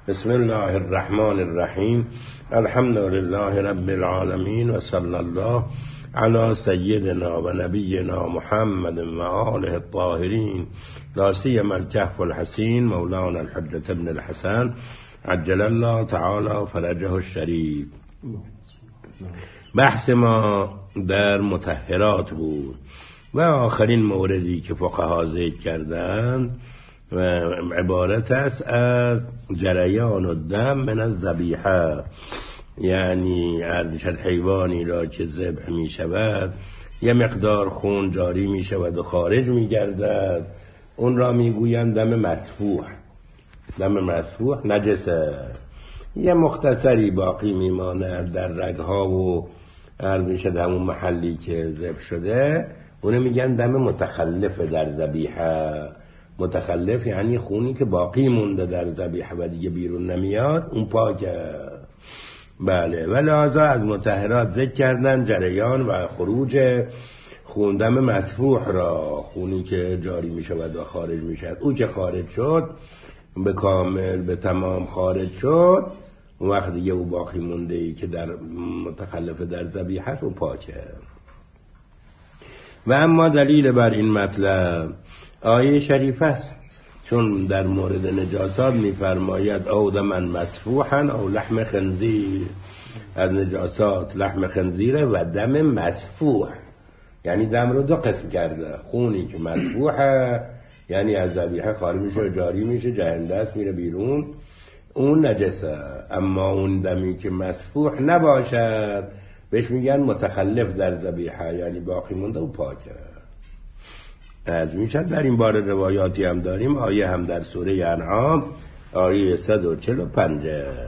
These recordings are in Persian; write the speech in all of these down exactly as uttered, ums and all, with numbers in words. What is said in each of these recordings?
بسم الله الرحمن الرحیم. الحمد لله رب العالمین و صلی الله علی سیدنا و نبینا محمد و آله الطاهرین، لا سیما الکهف الحسین مولانا الحجة ابن الحسن عجل الله تعالی فرجه الشریف. بحث ما در مطهرات بود و آخرین موردی که فقها ذکر کردند و عبارت است از جریان الدم من الذبیحه، یعنی ارشد حیوانی را که ذبح می شود یه مقدار خون جاری می شود و خارج می گردد، اون را می گویند دم مسفوح. دم مسفوح نجسه، یه مختصری باقی می ماند در رگها و ارشد همون محلی که ذبح شده، اونو میگن دم متخلف در ذبیحه. متخلف یعنی خونی که باقی مونده در ذبیحه و دیگه بیرون نمیاد، اون پاکه. بله، و لحاظا از مطهرات ذکر کردن جریان و خروج خون دم مسفوح را، خونی که جاری می شود و خارج می شود. او که خارج شد به کامل به تمام خارج شد، اون وقت دیگه او باقی مونده ای که در متخلف در ذبیحه است، او پاکه. و اما دلیل بر این مطلب آیه شریف است، چون در مورد نجاسات می‌فرماید او دمن مسفوحا او لحم خنزیر. از نجاسات لحم خنزیره و دم مسفوح، یعنی دم رو دو قسم کرده. خونی که مسفوحه یعنی از ذبیحه خارج میشه و جاری میشه، جهنده است، میره بیرون، اون نجسه. اما اون دمی که مسفوح نباشد بهش میگن متخلف در ذبیحه، یعنی باقی مونده و پاکه. از میشد در این باره روایاتی هم داریم، آیه هم در سوره انعام آیه صد و چهل و پنج.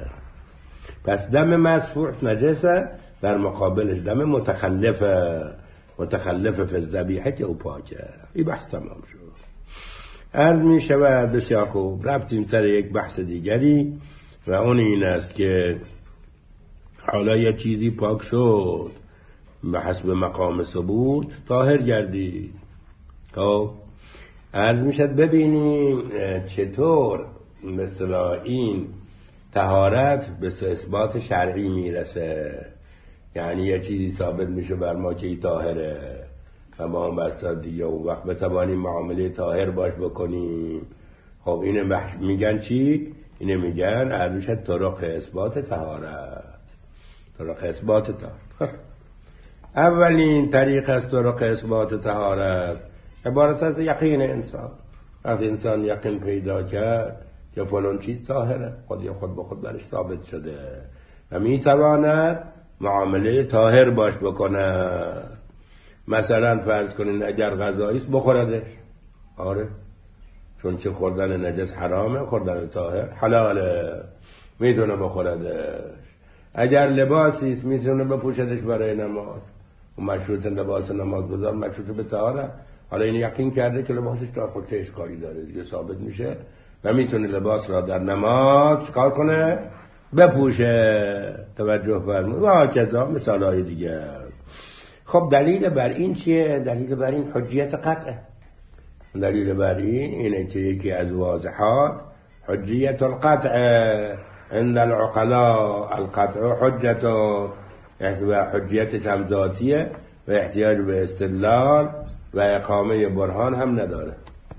پس دم مسفوح نجسه، در مقابلش دم متخلف متخلف فی الذبیحه که او پاکه. این بحث تمام شد. عرض می شود بسیار خوب، رفتیم سر یک بحث دیگری و اون این است که حالا یه چیزی پاک شد به حسب مقام ثبوت طاهر گردید. خب عرض میشد ببینیم چطور مثلا این طهارت به اثبات شرعی میرسه، یعنی یه چیزی ثابت میشه بر ما که این طاهره و ما هم بسته دیگه اون وقت بتوانیم معامله طاهر باش بکنیم. خب اینه بحث میگن چی؟ اینه میگن عرض میشد طرق اثبات طهارت. طرق اثبات طهارت اولین طریق از طرق اثبات طهارت عبارت از یقین انسان. از انسان یقین پیدا کرد که فلان چیز طاهره، خود یا خود به خود برش ثابت شده و میتواند معامله طاهر باش بکنه. مثلا فرض کنین اگر غذایی است بخوردش، آره، چون که خوردن نجس حرامه، خوردن طاهر حلاله، میتونه بخوردش. اگر لباسی است میتونه بپوشدش برای نماز، و مشروط لباس نمازگزار مشروط به طهارت. حالا این یقین کرده که لباسش تا خود چه اشکالی داره، دیگه ثابت میشه و میتونه لباس را در نماز چکار کنه؟ بپوشه. توجه فرمایید. و کذا مثال های دیگه. خب دلیل بر این چیه؟ دلیل بر این حجیت قطعه. دلیل بر این اینه که یکی از واضحات حجیت القطع عند العقلاء. القطع حجت و حجیتش هم ذاتیه و احتیاج به استدلال و اقامه برهان هم نداره.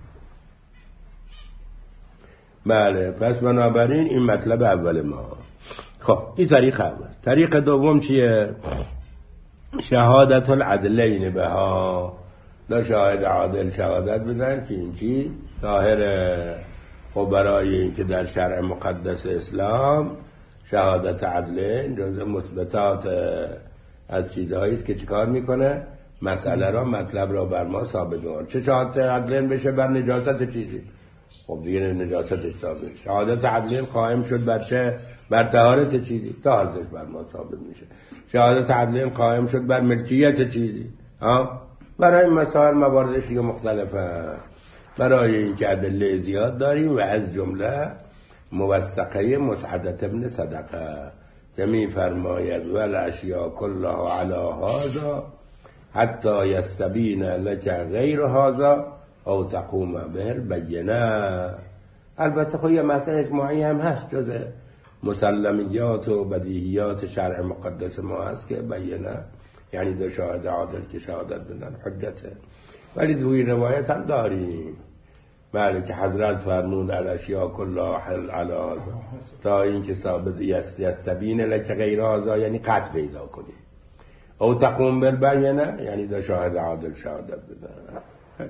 بله، پس بنابراین این مطلب اول ما. خب این طریق اول. طریق دوم چیه؟ شهادت العدلین بها. دو شاهد عادل شهادت بدن که این چیز طاهره. خب برای این که در شرع مقدس اسلام شهادت عدلین جزء مثبتات از چیزهایی است که چیکار میکنه؟ مسئله را، مطلب را بر ما ثابت میکنه. چه شهادت عدلین بشه؟ بر نجاست چیزی. خب دیگه نجاستش ثابت. شهادت عدلین قائم شد بر چه؟ بر طهارت چیزی، طهارتش بر ما ثابت میشه. شهادت عدلین قائم شد بر ملکیت چیزی، ها، برای مسائل مواردش دیگه مختلفه. برای اینکه ادله زیاد داریم و از جمله موثقه مسعدة ابن صدقه که می فرماید والاشیاء كلها علی هذا حتی یستبین لک غیر هذا او تقوم به البینه. البته خب یه مسئله اجماعی هم هست جز مسلمیات و بدیهیات شرع مقدس ما هست که بینه، یعنی دو شاهد عادل که شهادت بدن حجته. ولی دوی روایت هم داریم بله که حضرت فرمود الاشیاء کلها حل علی تا این که ثابت یستبین لک غیر هذا، یعنی قطع پیدا کنی. او تقوم بالبینه، یعنی دو شاهد عادل شهادت بدن.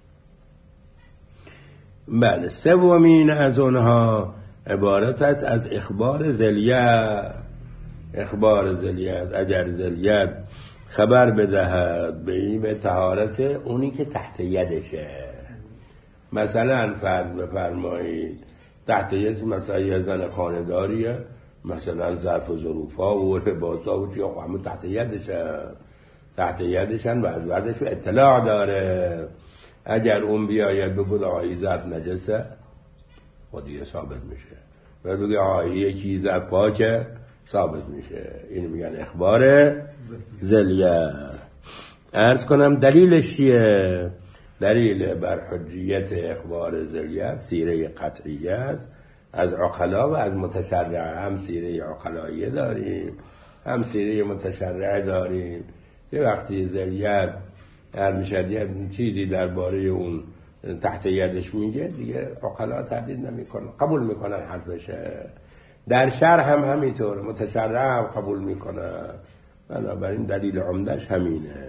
بله سومین از اونها عبارت است از اخبار ذلیت. اخبار ذلیت، اگر ذلیت خبر بدهد به این به طهارت اونی که تحت یدشه. مثلا فرض بفرمایید تحت ید مثلا یه زن خانه‌داریه، مثلا ظرف و ظروفا و لباسا و چیا همون تحت یدشه، تحت یدشن و از وضعش اطلاع داره. اگر اون بیاید بگه آقای ظرف نجسه خودیه ثابت میشه، و بگه آقای یکی ظرف پاکه ثابت میشه. این میگن اخبار ذلیه. عرض کنم دلیلش چیه؟ دلیل بر حجیت اخبار ذلیت سیره قطعیه است از عقلا و از متشرعه. هم سیره عقلاییه داریم هم سیره متشرعه داریم که وقتی ذلیت هر میشد یه چیزی درباره اون تحت یدش میگه دیگه عقلا تردید نمیکنن، قبول میکنن حرفشه. در شرع هم همینطور متشرع هم قبول میکنن. بنابراین دلیل عمدش همینه.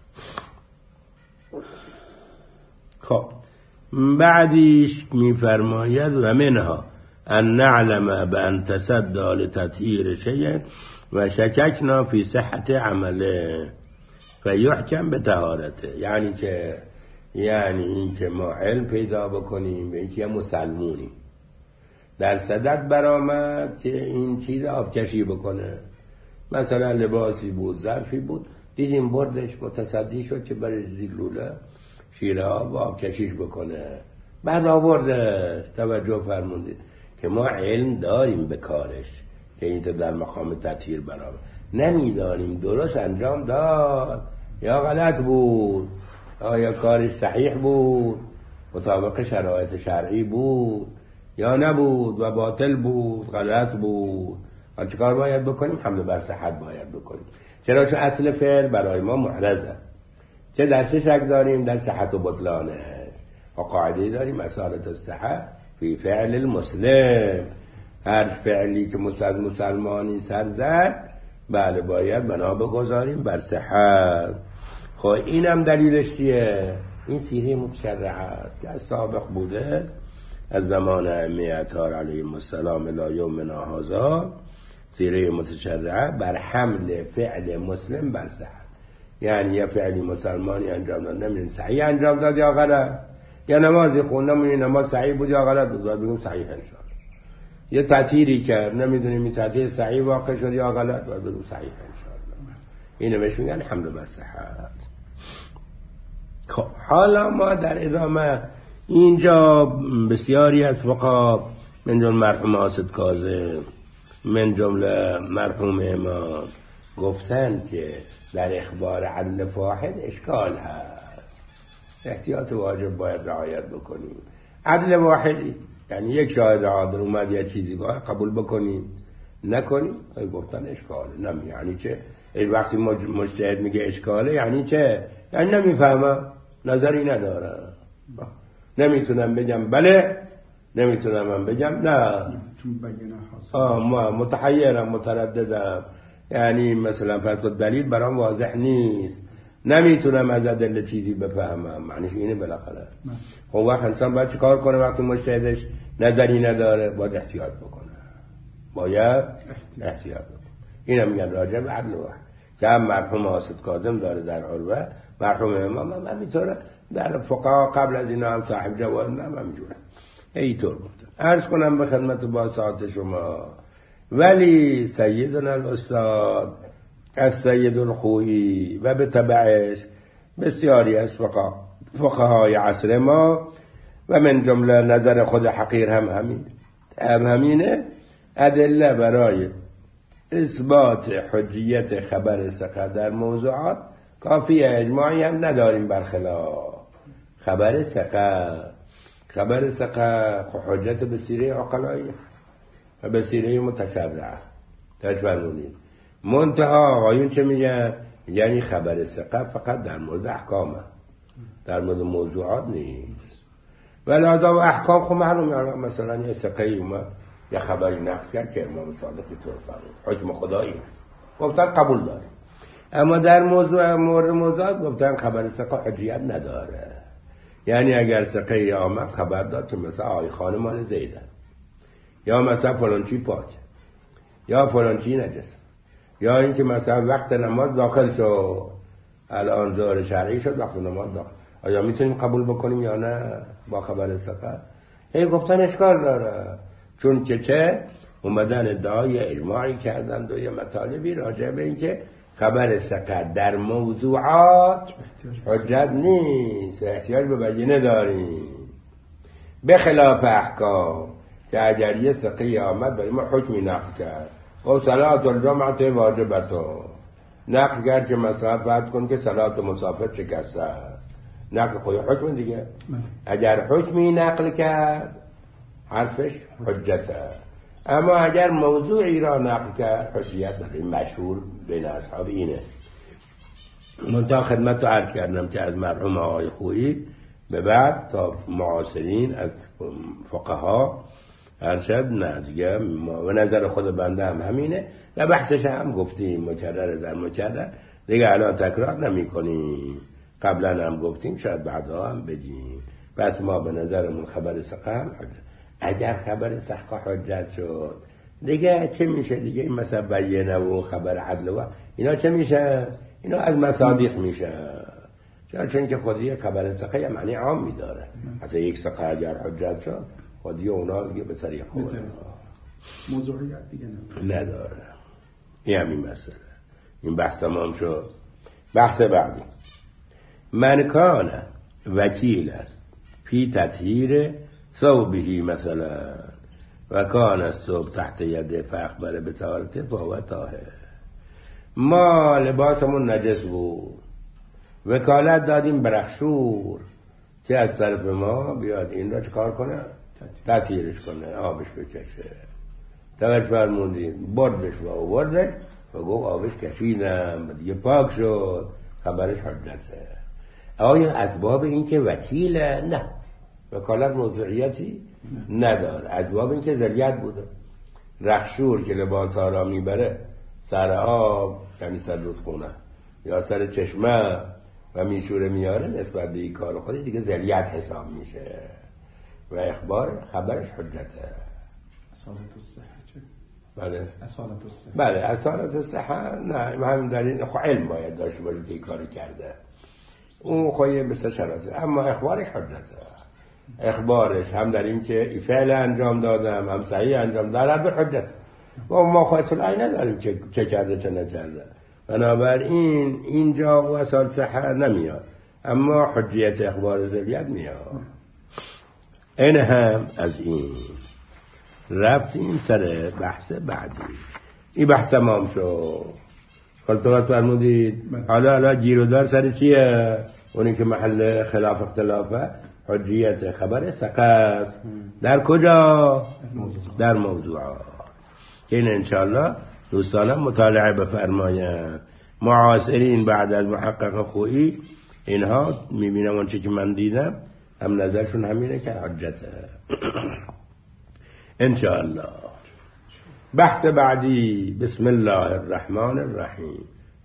خب بعدیش میفرماید و منها ان نعلم بان تصدى لتطهیر شیء و شککنا فی صحت عمله فیحکم به طهارته. یعنی که یعنی این که ما علم پیدا بکنیم به اینکه مسلمونی در صدد برآمد که این چیز آبکشی بکنه. مثلا لباسی بود، ظرفی بود، دیدیم بردش متصدی شد که برای زیلوله شیره آب و آبکشیش بکنه، بعد آوردش. توجه فرمودید که ما علم داریم به کارش که این تو در مقام تطهیر برآمد، نمیدانیم درست انجام داد یا غلط بود، آیا کارش صحیح بود مطابق شرایط شرعی بود یا نبود و باطل بود غلط بود. حالا چه کار باید بکنیم؟ حمله بر صحت باید بکنیم. چرا؟ چون اصل فعل برای ما محرزه. چه در چه شک داریم؟ در صحت و بطلانش. و قاعده داریم مسالت الصحت فی فعل المسلم. هر فعلی که از مسلمانی سر زد بله باید بنا بگذاریم بر صحت. خب اینم دلیلش چیه؟ این سیره متشرعه است که از سابق بوده، از زمان ائمه اطهار علیهم السلام الی یومنا هذا. سیره متشرعه بر حمل فعل مسلم بر صحت. یعنی یه فعلی مسلمانی انجام داد نمیدونیم صحیح انجام داد یا غلط، یا نمازی خوند نمیدونیم نماز صحیح بود یا غلط بود، باید بگیم صحیح انشاءالله. یه تطهیری کرد نمیدونیم این تطهیر صحیح واقع شد یا غلط، باید بگیم صحیح انشاءالله. اینو بهش میگن حمل بر صحت. خب حالا ما در ادامه اینجا بسیاری از فقها من جمله مرحوم حاسد کاظم من جمله مرحوم امام گفتن که در اخبار عدل واحد اشکال هست، احتیاط واجب باید رعایت بکنیم. عدل واحدی یعنی یک شاهد عادل اومد یه چیزی گفت قبول بکنیم نکنیم، گفتن اشکاله. نمی یعنی چه؟ این وقتی مجتهد میگه اشکاله یعنی چه؟ یعنی نمیفهمم، نظری ندارم، نمیتونم بگم بله، نمیتونم من بگم نه، آه متحیرم مترددم، یعنی مثلا فرض کن دلیل برام واضح نیست، نمیتونم از ادله چیزی بفهمم. معنیش اینه بالاخره. خب وقت انسان باید چه کار کنه وقتی مجتهدش نظری نداره؟ باید احتیاط بکنه، باید احتیاط بکنه. اینم میگن راجع به عدل واحد که هم مرحوم حاسد کاظم داره در عروه، مرحوم امام هم همینطوره، در فقها قبل از اینا هم صاحب جواهر هم همینجوره. اینطور گفتن. عرض کنم به خدمت با ساعت شما. ولی سیدنا الاستاد از سید الخویی و به تبعش بسیاری از فقهای عصر ما و من جمله نظر خود حقیر هم همین هم همینه، ادله برای اثبات حجیت خبر ثقه در موضوعات کافیه، اجماعی هم نداریم برخلاف خبر ثقه. خبر سقه حجت به سیره عقلایی و به سیره متشرعه تاش فرمونید. منتها آقایون چه میگن؟ یعنی خبر سقه فقط در مورد احکامه، در مورد موضوعات نیست. ولی آدم احکام خب معلومه، مثلا یه سقه اومد یه خبری نقص کرد که امام صادق طور فرمود حکم خدایی گفتن قبول داره، اما در موضوع مورد موضوعات گفتن خبر سقه حجیت نداره. یعنی اگر سقه آمد خبر داد که مثلا آی خانه مال زیدن، یا مثلا فلانچی پاک، یا فلانچی نجس، یا اینکه مثلا وقت نماز داخل شد، الان ظهر شرعی شد وقت نماز داخل، آیا میتونیم قبول بکنیم یا نه با خبر سقه؟ هی گفتن اشکال داره، چون که چه اومدن ادعای اجماعی کردند و یه مطالبی راجع به اینکه خبر سقه در موضوعات حجت نیست، احتیاج به بیانه داریم، به خلاف احکام که اگر یه سقه آمد برای ما حکمی نقل کرد و صلات الجمعه واجبتو نقل کرد که مثلا فرض کن که صلات مسافر شکسته است، نقل خود حکم دیگه. اگر حکمی نقل کرد حرفش حجته، اما اگر موضوعی را نقل کرد حجیت نداره. مشهور بین اصحاب اینه. منتها خدمت رو عرض کردم که از مرحوم آقای خویی به بعد تا معاصرین از فقها ارشد نه دیگه، و نظر خود بنده هم همینه و بحثش هم گفتیم مکرر در مکرر دیگه، الان تکرار نمی کنیم، قبلا هم گفتیم شاید بعدا هم بگیم. بس ما به نظرمون خبر سقه هم حجت. اگر خبر سقه حجت شد دیگه چه میشه دیگه؟ این مثلا بیانه و خبر عدل و اینا چه میشه؟ اینا از مصادیق میشه، چون که خودی خبر سقه یه معنی عام میداره. اصلا یک سقه اگر حجت شد خودی اونا دیگه به طریق خود موضوعیت دیگه نداره. این همین مسئله. این بحث تمام شد. بحث بعدی، من کان وکیلا فی تطهیر ثوبه مثلا و کان الثوب تحت یده فاخبر به طهارته فهو طاهر. ما لباسمون نجس بود، وکالت دادیم برخشور که از طرف ما بیاد این را چکار کنه؟ تطهیرش کنه، آبش بکشه. توجه فرمودید، بردش و آوردش و گفت آبش کشیدم دیگه پاک شد، خبرش حجته. آیا اسباب این که وکیله؟ نه، وکالت موضوعیتی نداره. اسباب این که ذریت بوده. رخشور که لباس ها را میبره سر آب، یعنی سر رزخونه یا سر چشمه و میشوره میاره، نسبت به این کار خودش دیگه ذریت حساب میشه و اخبار خبرش حجته. اصالت الصحه چه؟ بله اصالت الصحه، بله اصالت الصحه نه، همین دلیل خب علم باید داشته باشه که این کاری کرده، اون خواهی مثل شراسه، اما اخبارش حجته. اخبارش هم در این که فعل انجام دادم هم صحیح انجام دادم حجت، و ما خواهد العین نداریم که چه کرده چه نکرده. بنابراین اینجا و اصالت صحه نمیاد، اما حجیت اخبار ذریت میاد. این هم از این رفتیم سر بحث بعدی. این بحث تمام شد. خلطات فرمودید حالا حالا گیرودار سر چیه؟ اونی که محل خلاف اختلافه حجیت خبر سقه است. در کجا؟ در موضوعات. که این انشاءالله دوستانم مطالعه بفرمایند. معاصرین بعد از محقق خویی اینها میبینم اون چی که من دیدم هم نظرشون همینه که حجته. انشاءالله. بحث بعدی، بسم الله الرحمن الرحیم.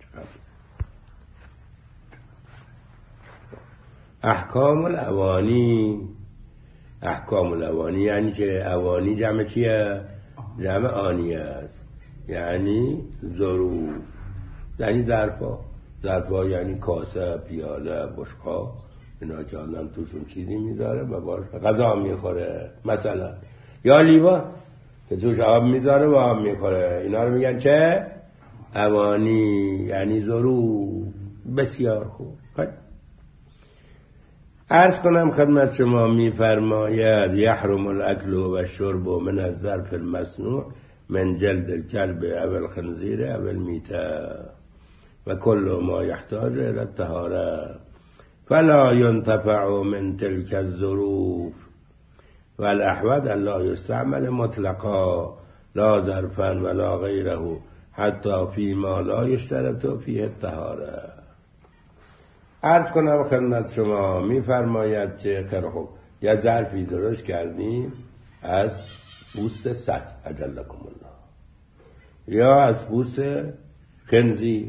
احکام الاوانی. احکام الاوانی یعنی که اوانی جمع چیه؟ جمع آنیه است، یعنی ظروف، یعنی ظرفا. ظرفا یعنی کاسه، پیاله، بشقا، اینا که آدم توشون چیزی میذاره و باش غذا میخوره مثلا، یا لیوان که توش آب میذاره و آب میخوره. اینا رو میگن چه؟ اوانی، یعنی ظروف. بسیار خوب. عرض کنم خدمت شما میفرماید یحرم الاکل و الشرب من الظرف المصنوع من جلد الكلب او الخنزیر او المیته و کل ما یحتاج الى الطهاره فلا ينتفع من تلك الظروف و الاحوط الله یستعمل مطلقا لا ظرفا ولا غیره حتی فی ما لا یشترط فیه الطهاره. عرض کنم خدمت شما میفرماید که خب یا ظرفی درست کردیم از پوست سگ اجلکم الله، یا از پوست خنزیر،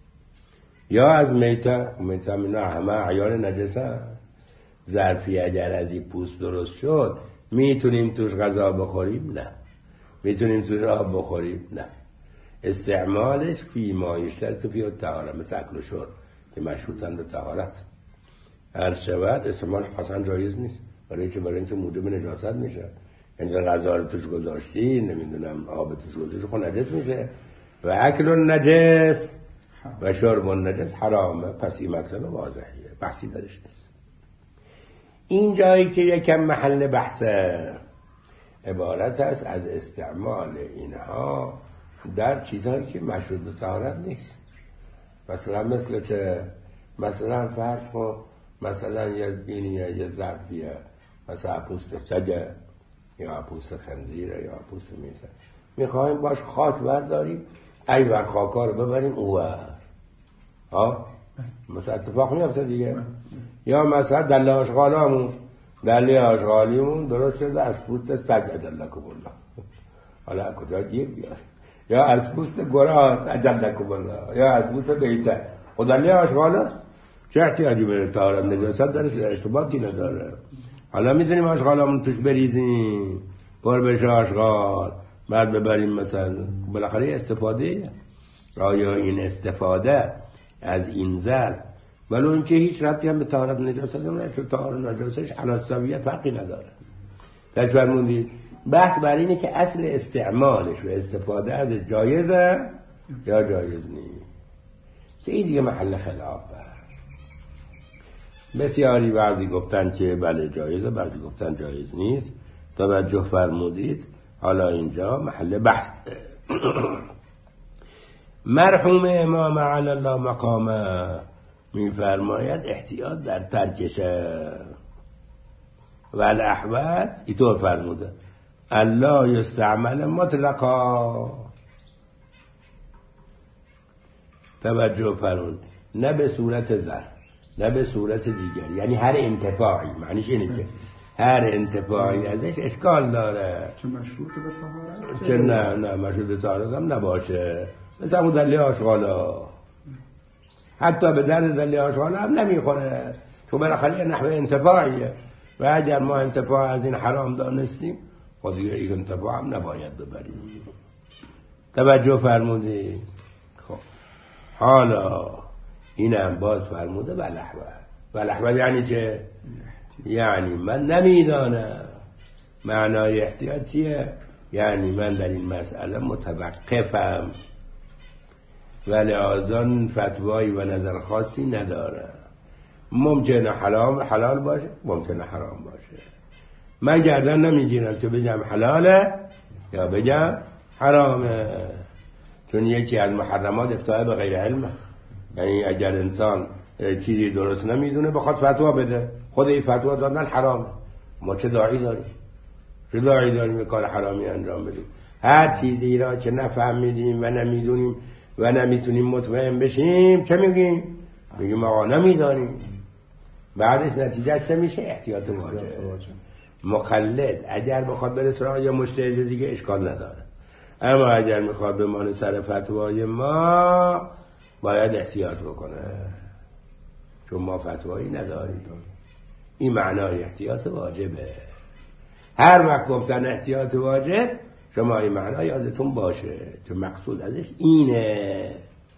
یا از میته. میته اینا همه عیار نجسه. ظرفی اگر از این پوست درست شد میتونیم توش غذا بخوریم؟ نه. میتونیم توش آب بخوریم؟ نه. استعمالش فی ما یشترط فیه الطهاره، مثل اکل و شرب که مشروطن به طهارت. هر شود استعمالش اصلا جایز نیست، برای که برای اینکه موجب نجاست میشه. یعنی غذا رو توش گذاشتی، نمیدونم آب توش گذاشتی، خود نجس میشه. و اکل نجس و شرب نجس حرامه. پس این مطلب واضحیه، بحثی درش نیست. این جایی که یکم محل بحثه، عبارت است از استعمال اینها در چیزهایی که مشروط به طهارت نیست. مثلا مثل که مثلا فرض کن مثلا یه اینیه یه ظرفیه، مثلا پوست سگه یا پوست خنزیره یا پوست میزه، میخوایم باش خاک برداریم، ای بر خاکا رو ببریم اوور، ها مثلا اتفاق میفته دیگه. یا مثلا دله آشغالامون، دله آشغالیمون درست شده از پوست سگ اجلکم الله، حالا کجا گیر بیار، یا از پوست گراز اجلکم الله، یا از پوست بیته. خود دله آشغال است، چه احتیاجی به طهارت نجاست درش ارتباطی نداره. حالا میتونیم آشغالامون توش بریزیم، پر بشه آشغال، بعد ببریم مثلا. بالاخره استفاده، آیا این استفاده از این ظرف ولو اینکه هیچ ربطی هم به طهارت نجاست نداره، چون طهارت نجاستش علی السویه فرقی نداره. درش فرمودید بحث بر اینه که اصل استعمالش و استفاده از جایزه یا جایز نیست، که این دیگه محل خلافه. بسیاری بعضی گفتن که بله جایزه، بعضی گفتن جایز نیست. توجه فرمودید. حالا اینجا محل بحث. مرحوم امام علی الله مقامه میفرماید احتیاط در ترکشه. و الاحوط اینطور فرموده الله یستعمل مطلقا. توجه فرمود، نه به صورت ظرف نه به صورت دیگر، یعنی هر انتفاعی. معنیش اینه که هر انتفاعی ازش اشکال داره، چه مشروط به طهارت، چه نه نه مشروط به طهارت هم نباشه. مثل همون دله آشغالا، حتی به درد دله آشغالا هم نمیخوره، چون بالاخره یه نحوه انتفاعیه. و اگر ما انتفاع از این حرام دانستیم، خود دیگه این انتفاع هم نباید ببریم. توجه فرمودی؟ خب حالا اینم باز فرموده ولحوه. ولحوه یعنی چه؟ یعنی من نمیدانم معنای احتیاط چیه. یعنی من در این مسئله متوقفم و لحاظا فتوایی و نظر خاصی ندارم. ممکنه حلال حلال باشه، ممکنه حرام باشه. من گردن نمیگیرم که بگم حلاله یا بگم حرامه، چون یکی از محرمات ابتاع به غیر علمه. یعنی اگر انسان چیزی درست نمیدونه بخواد فتوا بده، خود این فتوا دادن حرامه، ما چه داعی داریم؟ چه داعی داریم به کار حرامی انجام بدیم؟ هر چیزی را که نفهمیدیم و نمیدونیم و نمیتونیم مطمئن بشیم چه میگیم؟ میگیم آقا نمیداریم. بعدش نتیجه چه میشه؟ احتیاط واجب. مقلد اگر بخواد بره سراغ یا مجتهد دیگه اشکال نداره، اما اگر میخواد بمانه سر فتوای ما باید احتیاط بکنه، چون ما فتوایی نداریم. این معنای احتیاط واجبه. هر وقت گفتن احتیاط واجب شما این معنی یادتون باشه، چون مقصود ازش اینه.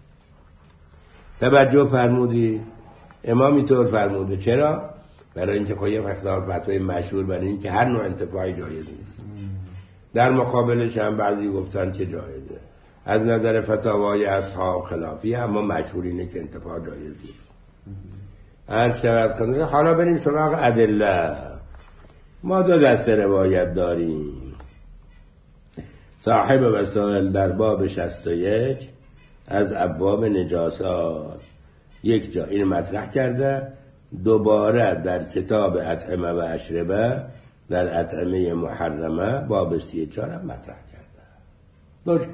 توجه فرمودی؟ امامی طور فرموده. چرا؟ برای اینکه خواهی مقدار فتوای مشهور برای اینکه هر نوع انتفاعی جایز نیست. در مقابلش هم بعضی گفتن که جایزه. از نظر فتاوای اصحاب خلافی، اما مشهور اینه که انتفاع جایز نیست. هر چه از کنده. حالا بریم سراغ ادله. ما دو دسته روایت داریم. صاحب وسائل در باب شصت و یک از ابواب نجاسات یک جا این مطرح کرده، دوباره در کتاب اطعمه و اشربه در اطعمه محرمه باب سی و چهار هم مطرح کرده. دوش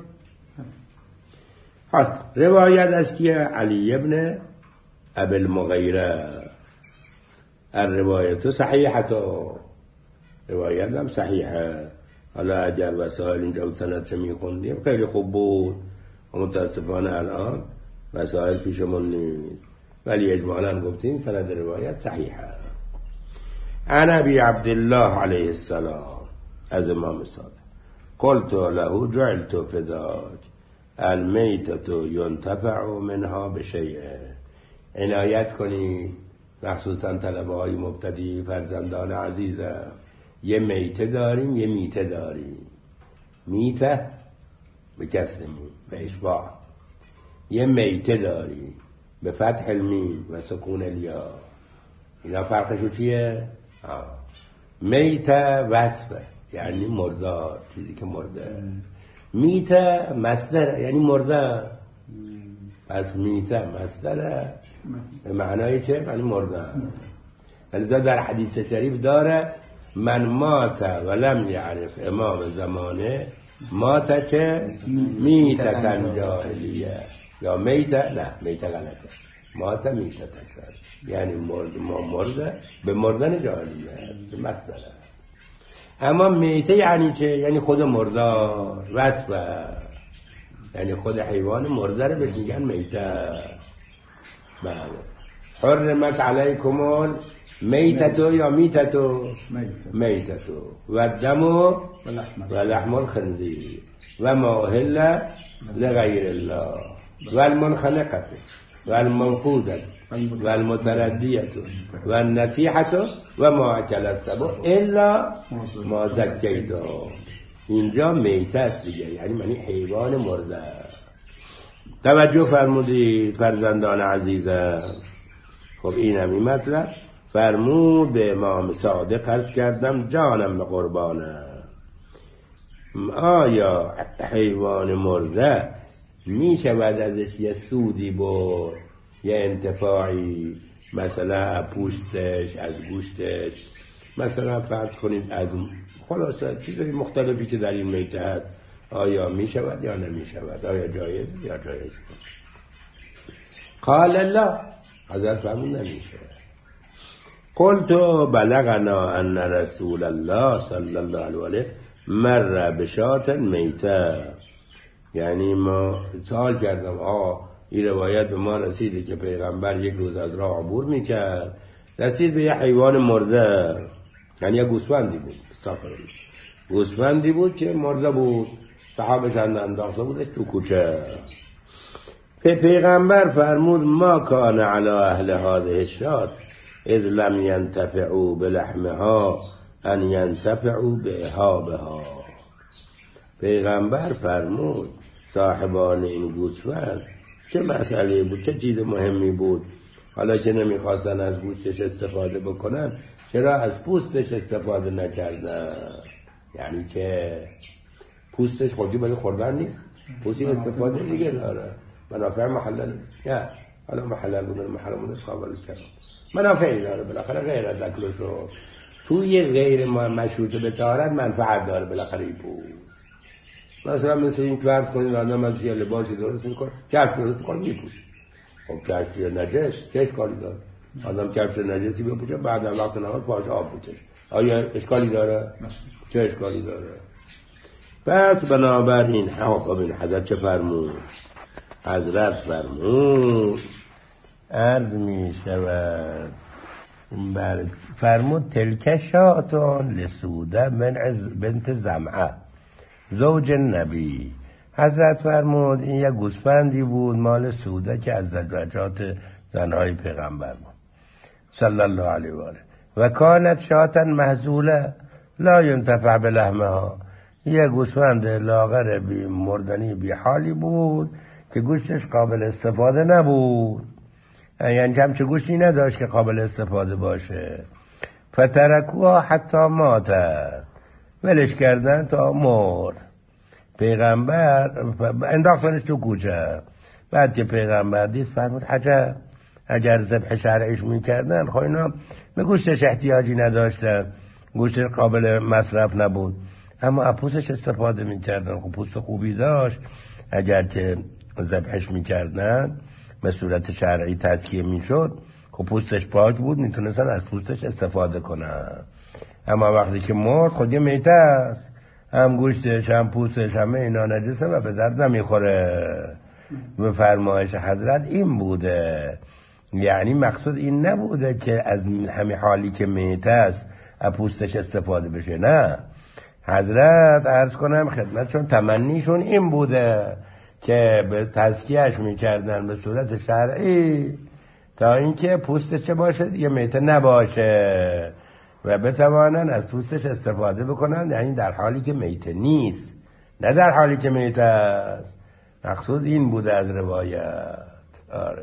حال روایت است که علی ابن ابی المغیره الروایت صحیحه، روایت هم صحیحه. حالا اگر وسائل اینجا و سند چه میخوندیم خیلی خوب بود و متاسفانه الان وسائل پیشمون نیست، ولی اجمالا گفتیم سند روایت صحیحه. عن ابی عبدالله علیه السلام از امام صادق قلت له جعلت فداک المیتة ینتفع منها بشیء. عنایت کنی مخصوصا طلبه های مبتدی فرزندان عزیزه، یه میته داریم یه میته داریم. میته به کسر میم به اشباع، یه میته داریم به فتح المیم و سکون الیا. اینا فرقشو چیه؟ آه. میته وصفه یعنی مردار، چیزی که مرده. میته مصدر یعنی مرده، پس میته مصدره به معنای چه؟ یعنی مرده. لذا در حدیث شریف داره من مات ولم یعرف امام زمانه مات چه؟ میتتن جاهلیه یا میته، نه میته غلطه، مات میتتن یعنی مرد، ما مرده به مردن جاهلیه مصدره. اما میته یعنی چه؟ یعنی خود مردار وصفه، یعنی خود حیوان مرده رو بهش میگن میته. بله. حرمت علیکم میتتو یا میتتو میتتو و دمو و لحم الخنزیر و ما اهل لغیر الله و المنخنقه و الموقوده و المتردیه و النتیحه و ما اکل السبع الا ما زکیتم. اینجا میته است دیگه، یعنی معنی حیوان مرده. توجه فرمودید فرزندان عزیزم. خب اینم این مطلب. فرمود به امام صادق عرض کردم جانم به قربانه، آیا حیوان مرده می شود ازش یه سودی برد، یه انتفاعی، مثلا پوستش، از گوشتش، مثلا فرض کنید از خلاصه چیزهای مختلفی که در این میته هست، آیا می شود یا نمی شود، آیا جایز یا جایز؟ قال الله، حضرت فرمود نمیشه. قلت بلغنا ان رسول الله صلی الله علیه و آله مر بشات میته، یعنی ما سوال کردم آه این روایت به ما رسیده که پیغمبر یک روز از راه عبور میکرد، رسید به یه حیوان مرده، یعنی یه گوسفندی بود، استغفرالله، گوسفندی بود که مرده بود، صحابه چند انداخته بودش تو کوچه. به پیغمبر فرمود ما کان علی اهل هذه الشات اذ لم ینتفعوا بلحمها ان ینتفعوا باهابها. پیغمبر فرمود صاحبان این گوسفند چه مسئله بود، چه چیز مهمی بود، حالا که نمیخواستن از گوشتش استفاده بکنن چرا از پوستش استفاده نکردن؟ یعنی که پوستش خودی برای خوردن نیست، پوستی استفاده دیگه داره، منافع محلل، نه حالا محلل بودن محرم بودن قابل کرد، منافعی داره بالاخره غیر از اکلش رو توی غیر مشروط به طهارت منفعت داره بالاخره این پوست. مثلا مثل این فرض کنید آدم از یه لباسی درست میکنه، کفش درست میکنه میپوشه، خب کفش نجس چه اشکالی داره؟ آدم کفش نجسی بپوشه بعد از وقت نماز پاش آب بکشه، آیا اشکالی داره؟ چه اشکالی داره؟ پس بنابراین حق بین حضرت چه فرمود؟ حضرت فرمود عرض می شود بر فرمود تلک شاتون لسوده من بنت زمعه زوج نبی. حضرت فرمود این یک گوسفندی بود مال سوده که از زوجات زنهای پیغمبر بود صلی الله علیه و آله و کانت شاتا محزوله لا ینتفع بلحمها. یک گوسفند لاغر بی مردنی بی حالی بود که گوشتش قابل استفاده نبود، یعنی همچه گوشتی نداشت که قابل استفاده باشه. فترکوها حتی ماتت، ولش کردن تا مرد. پیغمبر انداختنش تو کوچه. بعد که پیغمبر دید فرمود عجب، اگر ذبح شرعیش میکردن خب اینا به گوشتش احتیاجی نداشتن، گوشت قابل مصرف نبود، اما از پوستش استفاده میکردن. خب پوست خوبی داشت، اگر که ذبحش میکردن به صورت شرعی تزکیه میشد، خب پوستش پاک بود، میتونستن از پوستش استفاده کنن. اما وقتی که مرد خود یه میته است، هم گوشتش هم پوستش همه اینا نجسه و به درد نمیخوره. به فرمایش حضرت این بوده، یعنی مقصود این نبوده که از همه حالی که میته است از پوستش استفاده بشه، نه. حضرت عرض کنم خدمت، چون تمنیشون این بوده که به تزکیهش میکردن به صورت شرعی تا اینکه پوستش چه باشه دیگه میته نباشه و بتوانن از پوستش استفاده بکنن، یعنی در حالی که میته نیست، نه در حالی که میته است. مقصود این بوده از روایت. آره.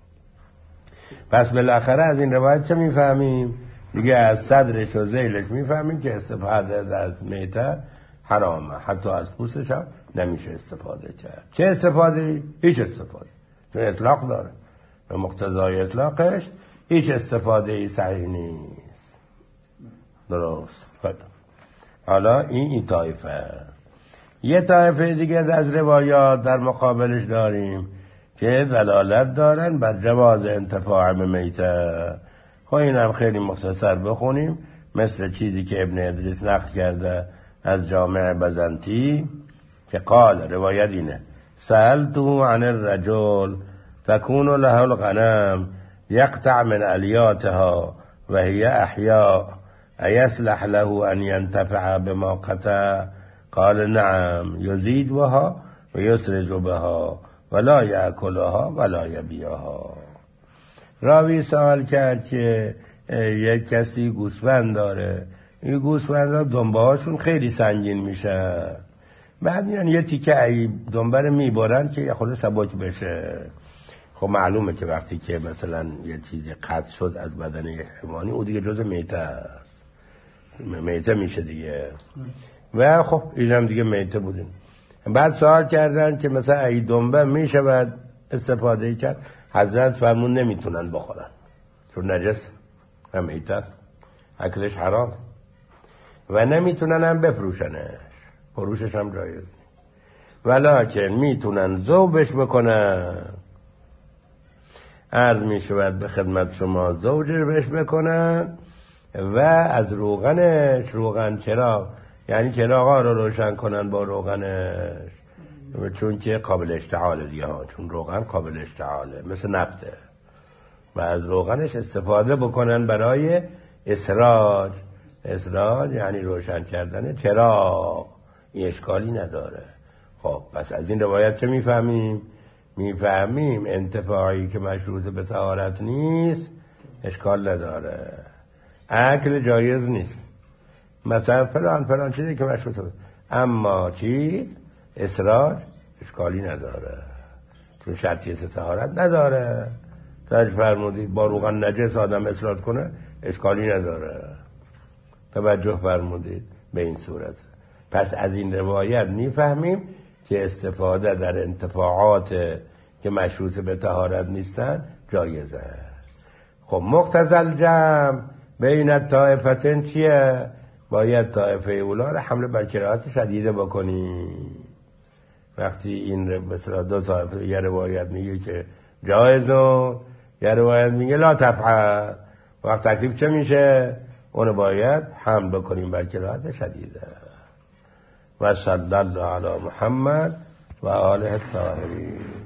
پس بالاخره از این روایت چه میفهمیم؟ دیگه از صدرش و ذیلش میفهمیم که استفاده از میته حرامه، حتی از پوستش هم نمیشه استفاده کرد. چه استفاده؟ هیچ استفاده، چون اطلاق داره و مقتضای اطلاقش هیچ استفاده ای صحیح نیست. درست. حالا این این طایفه. یه طایفه دیگه از روایات در مقابلش داریم که دلالت دارن بر جواز انتفاع به میته. خب این هم خیلی مختصر بخونیم، مثل چیزی که ابن ادریس نقل کرده از جامع بزنطی که قال، روایت اینه: سألتو عن الرجل تكون له الغنم يقطع من الیاتها و هي احیاء ایصلح له ان ينتفع بما قطع؟ قال نعم، یزید بها و یسرج بها ولا یأکلها ولا یبیعها. راوی سوال کرد که یک کسی گوسفند داره، این گوسفندها دنبهاشون خیلی سنگین میشه، بعد میان یه تیکه ای دنبه رو میبارن که یه خود سبک بشه. خب معلومه که وقتی که مثلا یه چیزی قطع شد از بدن یک حیوانی، او دیگه جز میته است، میته میشه دیگه. و خب اینم دیگه میته بودن. بعد سوال کردن که مثلا ای دنبه میشود استفاده کرد؟ حضرت فرمون نمیتونن بخورن، چون نجس و میته است، اکلش حرام، و نمیتونن هم بفروشنش، فروشش هم جایز نیست. ولکن میتونن ذوبش بکنن. عرض میشود به خدمت شما، زوجش بکنن و از روغنش، روغن چراغ، یعنی چراغا رو روشن کنن با روغنش، چون که قابل اشتعاله دیگه ها، چون روغن قابل اشتعاله مثل نفته، و از روغنش استفاده بکنن برای اسراج. اسراج یعنی روشن کردن چراغ، این اشکالی نداره. خب پس از این روایت چه میفهمیم؟ میفهمیم انتفاعی که مشروط به طهارت نیست اشکال نداره، اکل جایز نیست، مثلا فلان فلان چیزی که مشروط به، اما چیز اسراج اشکالی نداره، چون شرطیت طهارت نداره. توجه فرمودید؟ با روغن نجس آدم اسراج کنه اشکالی نداره. توجه فرمودید به این صورت؟ پس از این روایت میفهمیم که استفاده در انتفاعات که مشروط به طهارت نیستن جایزه. خب مقتضی الجمع بین الطائفتین چیه؟ باید طائفه اولا رو حمله بر کراهت شدیده بکنی. وقتی این مثلا دو طائفه، یه روایت میگه که جایزه، یه روایت میگه لا تفعل، وقت تکلیف چه میشه؟ اونو باید حمل بکنیم بر کراهت شدیده. و صلی الله علی محمد و آله الطاهرین.